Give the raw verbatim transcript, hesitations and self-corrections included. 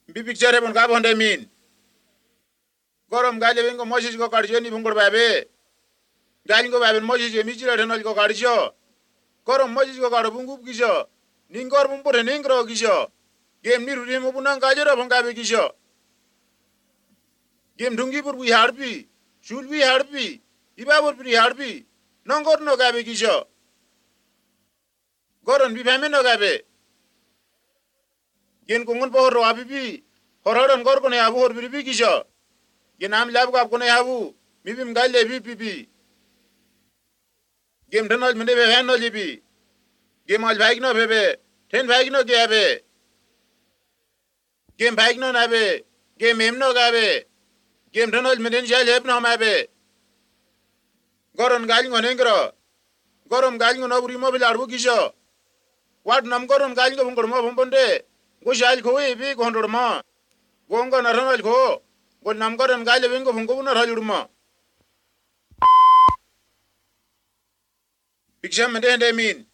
Bi picture bon ka bonde min. Gorom gale bingo Moses ko karjo ni bungor babe. Galingo babe Moses mi jira renal ko karjo. Gorom Moses ko karo bungu gijo. Ningor bumbure ningro gijo. Game ni rudi mo bunang kajero bonga be gijo. Game dungi bur bi harbi. Shul bi harbi. Iba bur bi harbi. Nongor no gabe gijo. Goron bi fame no gabe. Gen kungun pohor ro abibi. Hororon gor ko ne abu hor bi gijo. Gen am lab ko ne abu. Mi bim galle bi bi bi. Game danol mende be han no libi. Game al bhai no bebe. Ten bhai no gabe. Game bhai no nabe. Game em no gabe. Game danol mende jal heb no mabe. Goron galing onengro. Gorom galing no buri mo bilarbu gijo. Wat nam goron galing ko bungor mo bumbonde. Go jal ko e bi ko ndor ma. Gongo na ranal ko. Go nam goron galing bingo bungo na rajur ma. Picture mende min.